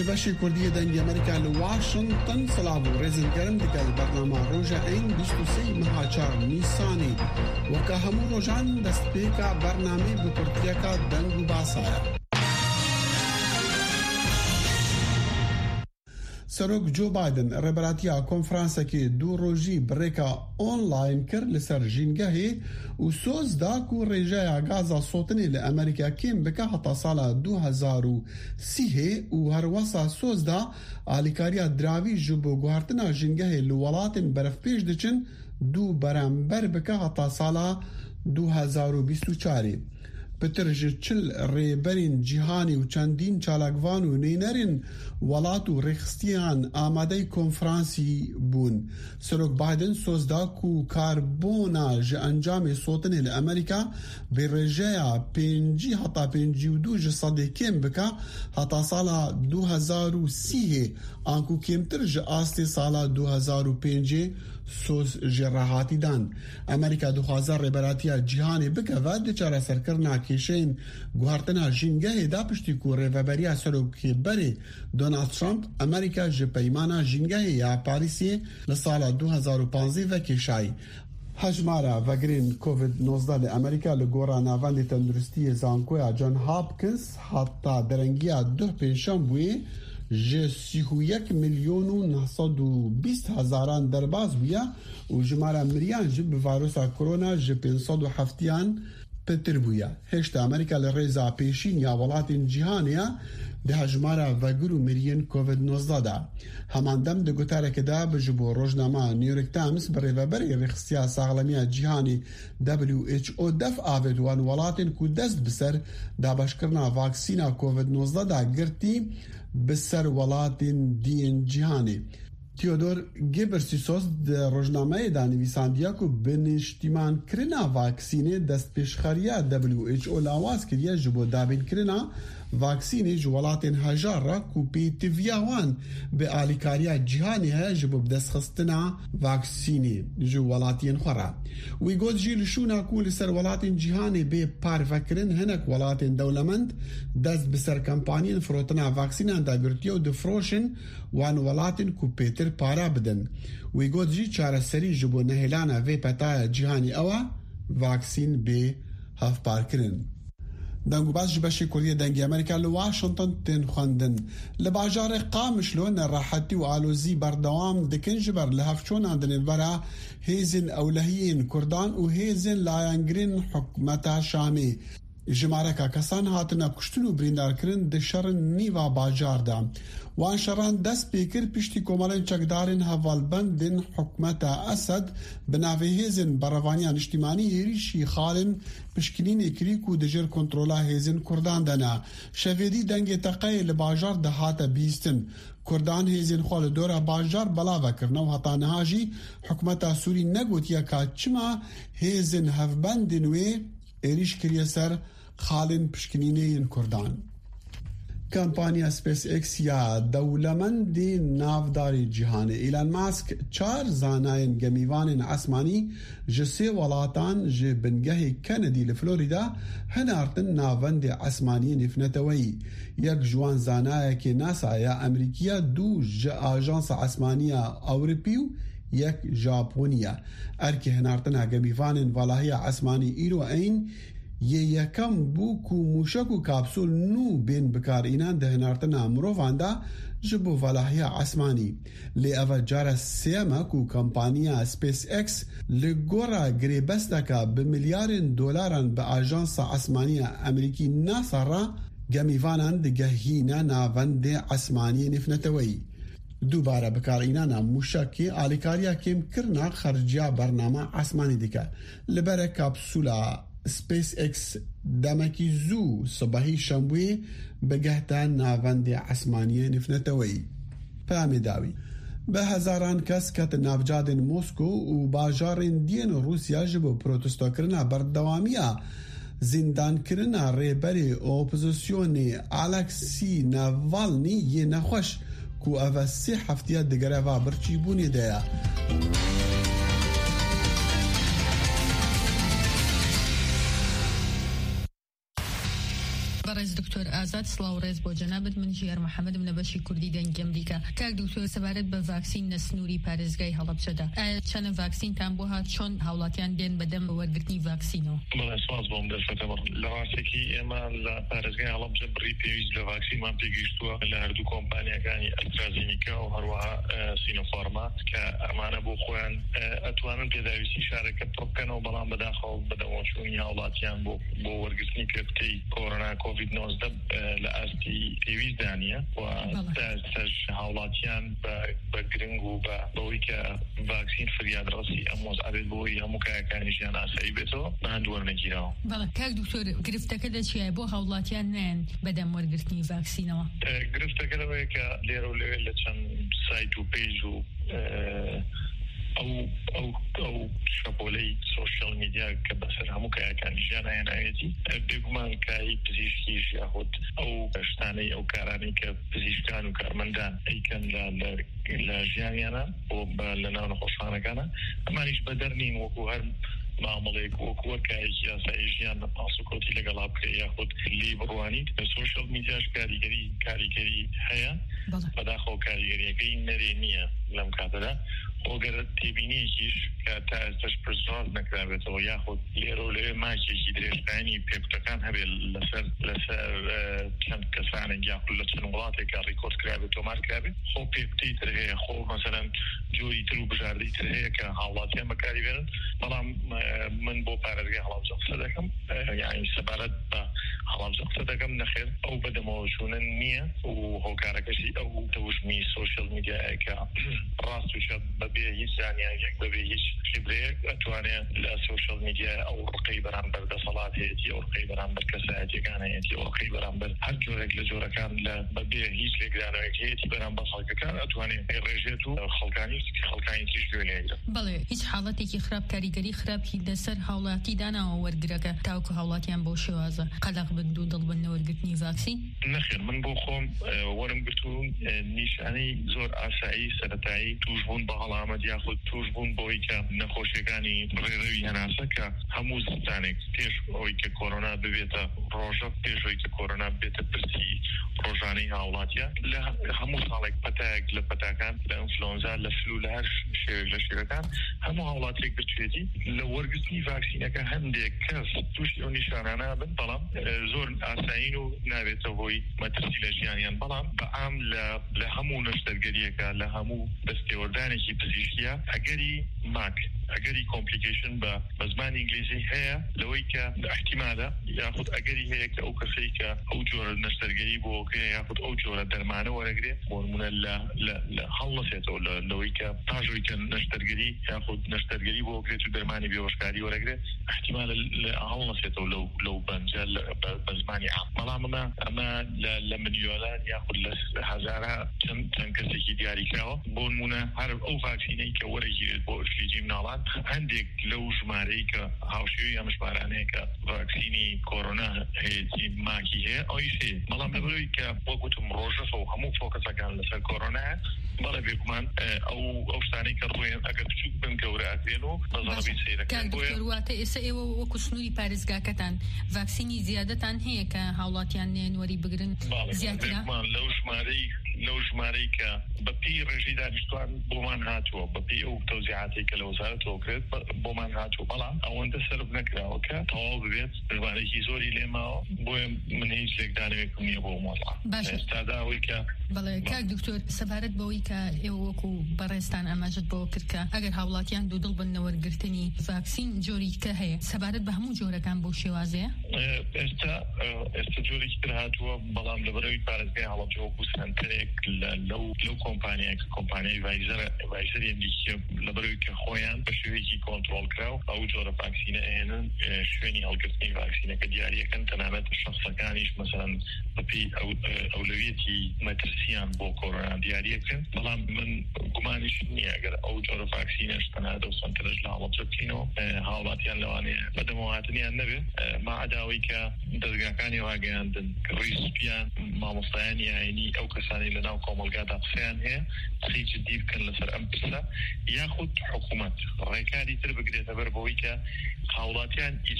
جبشی کردی دنگ امریکا لواشنطن سلام و رزن گرم دیگر برنامه روژا این 23 مهاچار نیسانی و که همون روژان دست پیکا برنامه بکردیه که دنگ و باسایه. سروک جو بایدن ربراتیا کنفرانسه که دو روژی بریکا آنلاین کر لسر جینگهی و سوز داکو ریجای غازا صوتنی لأمریکا کم بکا حتا سالا 2030 و هر وصا سوز دا آلیکاریا دراوی جبو گوهرتنا جینگهی لولاتن برف پیش دچن دو برامبر بکا حتا سالا 2024. پترج چل ریبرین جیهانی و چندین چالاکوان و نینرین ولات و رخستیان آماده کنفرانسی بون. سروک بایدن سوزدا کو کاربونا جه انجام صوتن لامریکا به رجایا 5 حتا 52 جسده کم بکا حتا سالا 2030 آنکو کمتر جه آستی سالا 2005 سوز جراحاتی دان. امریکا 2000 ریبراتیا جیهانی بکا و دچاره سرکرنا کشین گوهرتنا جینگه دا پشتی کو ریوبریا سروکی بری دونالد ترامپ امریکا جه پیمانا جینگه یا پاریسی لسالا 2015 و کشای. هجمارا وگرین کووید-19 لامریکا لگورا ناوند تندرستی زانکویا جان هاپکینز حتی درنگیا 2 پنشان بوی جه 31,920,000 درباز بویا و جمارا مریان جه بفاروسا کرونا جه 507 پتر بویا. هشت امریکا لرزا پیشین یا ولاتین جیهانیا ده هجمارا وگرو مریان کووید-19 دا. همان دم ده گوتاره که دا بجبو روزنامه نیویورک تایمز بری و بری رخصیا ساغلمی جیهانی WHO دف آوید وان ولاتین کو دست بسر دا بشکرنا واکسینا کووید-19 دا گرتی بسر ولاتین دین جیهانی. تیودور گیبرسیسوس در روزنامه دانویساندیا کو بنشتیمان کرنا واکسینه دست پیشخاریا WHO لاواز کریا جبو دابین کرنا واکسینه جوالاتین هجار را کو پیتویاوان به آلیکاریا جهانی ها جبو بدست خستنا واکسینه جوالاتین خورا. وی گود جیل شونا کو لسر ولاتین جهانی به پار فکرن هنک ولاتین دولمند دست بسر کمپانین فروتنا واکسینان دا گرتیو دفروشن وان ولاتین کو پیتر پارا بدن. وی گود جی چاره سری جبو نهلانا وی پتایا جهانی اوا واکسین به هف پار کرن. دنگو باز جبشی کردی دنگی امریکا لواشنطن تن خواندن لباجار قامش لون راحتی و آلوزی بردوام دکن جبر لحفچون اندن برا هیزن اولهیین کردان و هیزن لایانگرین حکمتا شامی جمارکا کسان هاتنا کشتن و بریندار کرن ده شرن نیوا باجار دا وان شران دست پیکر پشتی کومالن چکدارن حوالبندن حکمتا اسد بناوه بروانیان اجتماعی هیریشی خالن پشکلین اکریکو دجر کنترولا هیزن کردان دنا شویدی دنگ تقای لباجار ده هاتا بیستن کردان هیزن خوال دورا باجار بلاوه کرنا و حتا نهاجی حکمتا سوری نگوتیا که چما هیزن هفبندن وی ایریش کریه سر خالن پشکنینه کردان. کمپانیا سپیس ایکس یا دولمند نافداری جهان ایلان ماسک 4 زاناین گمیوان عسمانی جسی ولاتان جه بنگه کندی لفلوریدا هنارتن ناوند عسمانی نفنتوی. یک جوان زانای که ناسا یا امریکیا دو جه آجانس عسمانیا اوروپیو یک ژاپنیا ارکه هنارتنا گمیوان ولاهی عسمانی ایرو این یکم بو کو موشک و کپسول نو بین بکار اینان ده هنارتنا مروفاندا جبو ولاهی عسمانی لی اوه جار سیما کو کمپانیا سپیس ایکس لگورا گریبستا که بملیارن دولارن به آجانس عسمانی امریکی ناسا را گمیوانان ده گهینا ناوند عسمانی نفنتوی. دوباره بکارینانا موشکی آلیکاریا کم کرنا خرجیا برنامه عسمانی دیکه لبره کپسولا سپیس ایکس دمکی زو صبحی شنبوی بگهتان ناوند عسمانی نفنتوی. پامی داوی به هزاران کس کت نافجادن موسکو و باجارن دین روسیا جبو پروتستو کرنا بردوامیا زندان کرنا ریبری اپوزیسیونی الکسی ناوالنی یه نخوش کو اوه 3 هفته دیگره و برچی بونی دیا. بەڕێز دکتۆر ئازاد سڵاوڕێز بۆ جەنابەت من ژیار محەممەد نەبەشی کوردی دەنگی ئەمریکا. کاک دکتۆر سەبارەت بە ڤاکسین لە سنووری پارێزگای هەڵەبجەدا چەنە ڤاکسینتان بۆ هات چۆن هاوڵاتیان دێن بەدەم وەرگرتنی ڤاکسینەوە؟ سواز بۆم دەستەوە لە ڕاستێکی ئێمە لە پارێزگای هەڵەبجە بڕی پێویست لە ڤاکسینمان پێگەیشتووە لە هەردوو کۆمپانیەکانی ئەسترازینیکا و هەروەها سینۆفارما کە ئەمانە بۆ خۆیان ئەتوانن پێداویستی شارەکە پڕبکەنەوە بەڵام بەداخەوە بەدەمەچوونی هاوڵاتیان بۆ وەرگرتنی کردکەی کۆڕۆنا کۆڤید 19 لە ئاستی پێویستدا نیە و ئێستاش هاوڵاتیان بە گرنگ و بەوەی کە ڤاکسین فریادڕەسی ئەم وەزعەبێت بۆی هەموو کایەکانی ژیان ئاسایی بێتەوە بەهەند وەرنەگیراوە. بەڵێ کاک دکتۆر گرفتەکە لەچیایە بۆ هاوڵاتیان نایەن بەدەم وەرگرتنی ڤاکسینەوە؟ گرفتەکە لەوەیە کە لێرە و لەوێ لە چەند سایت و پێیج و ئەو شەپۆلەی سۆشیال میدیا کە بەسەر هەموو کایەکانی ژیان هێناوێتی بێگومان کایی پزیشکیش یاخود ئەو شتانەی ئەو کارانەی کە پزیشکان و کارمەندان ئەیکەن لە ژیانیانە بۆ لە ناو نەخۆشخانەکانە ئەمانیش بەدەرنین وەکو هەر معاملەیەک وەکو وەرکایەکی یاسایی ژیان ئاسوکۆتی لەگەڵا بکرێ یاخود لی بڕوانیت سۆشیال میدیاش کاریگەری هەیە بەداخەوە کاریگەریەکەی نەرێ نییە لەم کاتەدا ئۆگەر تێبینیەکیش کە تا ئێستاش پرسڕاز نەکرابێتەوە یاخود لێرە و لەوێ ماچێکی درێژخانی پێکوتەکان هەبێت لەسەر چەند کەسانێک یاخود لە چەند وڵاتێکا ڕیکۆرد کرابێت تۆمار کرابێت خۆ پێکوتەی تر هەیە خۆ مەسەلەن جۆری تر و بژاردەی تر هەیە کە هاوڵاتیان بەکاری بێنن بەڵام من بۆ پارێزگای هەڵەبجە قسە دەکەم یعنی سەبارەت بە هەڵەبجە قسە دەکەم نەخێر ئەو بەدەمەوەچوونە نییە و هۆکارەکەشی ئەو تەوژمی سۆشیال میدیایە کە ڕاست وشە بەبێ هیچ زانیاریەک بەبێ هیچ خبرەیەک ئەتوانێت لە سۆشیال میدیا ئەو ڕقەی بەرامبەر دەسەڵات هەیەتی ئەو ڕقەی بەرامبەر کەسایەتیەکان هەیەتی ئەو ڕقەی بەرامبەر هەر جۆرێک لە جۆرەکان لە بەبێ هیچ لێکدانەوەیەک هەیەتی بەرامبەر خەڵکەکان ئەتوانێت ڕێژێت و خەڵکانی تیش گوێنێگرێت. بەڵێ هیچ حاڵەتێکی خراپ کاریگەری خراپی لەسەر هاوڵاتی داناوە وەرگرەکە تاوکو هاوڵاتیان بۆ شێوازە قەلق بن و دڵبن وەرگرتنی ڤاکسین؟ نەخێر من بۆ خۆم وەرم گرت و نیشانەی زۆر ئاسایی سەرەتایی توشبوون بە هەڵامەت یاخود توشبوون بۆی کە نەخۆشیەکانی ڕێڕەوی هەناسە کە هەموو زستانێک پێش ئەوەی کە کۆرۆنا ببێتە ڕۆژە پێشەوەی کە کۆرۆنا بێتە پرسی ڕۆژانەی هاوڵاتیە لە هەموو ساڵێک پەتایەک لە پەتاکان لە ئینفلۆنزا لە فلو لە هەر شێوێک لە شێوەکان هەموو هاوڵاتێک بچێتی لە وەرگرتنی ڤاکسینەکە هەندێک کەس تووشی ئەو نیشانانە بن بەڵام زۆر ئاسایین و نابێتە هۆی مەترسی لە ژیانیان بەڵام بەعام لە هەموو نەشتەرگەریەکە لە هەموو دەستێوەردانێکی پزیشکیە ئەگەری کۆمپلیکیشن بە زمانی ئینگلیزی هەیە لەوەی کە احتیمالە یاخود ئەگەری هەیە کە ئەو کەسەی کە ئەو جۆرە نەشتەرگەری بۆ یاخود ئەو جۆرە دەرمانە وەرەگرێت بۆنمونە لە هەڵ نەسێتەوە لەوەی کە پاژۆی کە نەشتەرگەری یاخود نەشتەرگەری بۆ بکرێت و دەرمانی بێهۆشکاری وەرەگرێت احتیمالە هەڵ نەسێتەوە لەو بەنجە بە زمانی عام بەڵام ئەمە لە ملیۆنان یاخود لە هەزارە چەند کەسێکی دیاریکراوە بۆ نمونە هەر ئەو ڤاکسینەی کە وەرەگیرێت بۆ ئۆشلیجی مناڵان هەندێک لەو ژمارەی کە هاوشێوی ئەم ژمارانەیە کە ڤاکسینی کۆرۆنا هەیەتی ماکی هەیە ئەویش هەیە بەڵام لەبەرەوەی کە بۆ گوتم ڕۆژەفە و هەموو فۆکەسەکان لەسەر کۆرۆنا بەڵێ بێگومان ئەو شتانەی کە ڕۆیان ئەگەر بچووک بن گەورە ئەکرێن و بەزەڵەبی سەیرەکان واتە ئێستا ئێوە وەکو سنووری پارێزگاکەتان ڤاکسینی زیادەتان هەیە کە هاوڵاتیان نێنوەری بگرن زیاترە لەو ژمارەی کە بەپی ڕێژی دانیشتوان بۆمان هاتووە بەپی ئەو تەوزیعاتی کە لە وەزارەتەوە کرد بۆمان هاتووە بەڵام ئەوەندە سەرف نەکراوە کە تەواو ببێت ژمارەیەکی زۆری لێماوە بۆیە من هیچ لێکدانەوەیەکم نییە بۆ مۆڵا ئێستادا ئەوەی کە بەڵێ کاک دکتۆر سەبارەت بەوەی کە ئێوە وەکو بەڕێستان ئاماژت بۆ کرد کە ئەگەر هاوڵاتیان دوودڵ بن وەرگرتنی ڤاکسین جۆری کە هەیە سەبارەت بە هەموو جۆرەکان بۆ شێوازەیە ئێستا جۆرێکی تر هاتووە بەڵام لەبەرەوەی پارێزگای هەڵەبجە وەکو سنتەرێک لەو کۆمپانیای ڤایزەری ئەمریکی لەبەرەوەی کە خۆیان بە شێوەیەکی کۆنتڕۆڵ کراو ئەو جۆرە ڤاکسینە ئێنن شوێنی هەڵگرتنی ڤاکسینەکە دیاریەکەن تەنانەت شەخصەکانیش مەسەڵەن بەپێی ئەولەویەتی مەترسیان بۆ کۆرۆنا دیاریەکەن بەڵام من گومانیش نییە ئەگەر ئەو جۆرە ڤاکسینەش تەنانەت ئەو سنتەرەش لە هەڵەبجە بکەینەوە هاوڵاتیان لەوانەیە بەدەمەواتنیان نەبێت مەعەداوەی کە دەستگاکانی واگەیاندن ڕیسپیان مامۆستایانی ئاینی ئەو کەسانی لەناو کۆمەلگادا قسەیان هەیە قسەی جدی بکەن لەسەر ئەم پرسە یاخود حکوومەت ڕێکاری تر بگرێتە بەر بەوەی کە هاوڵاتیان هیچ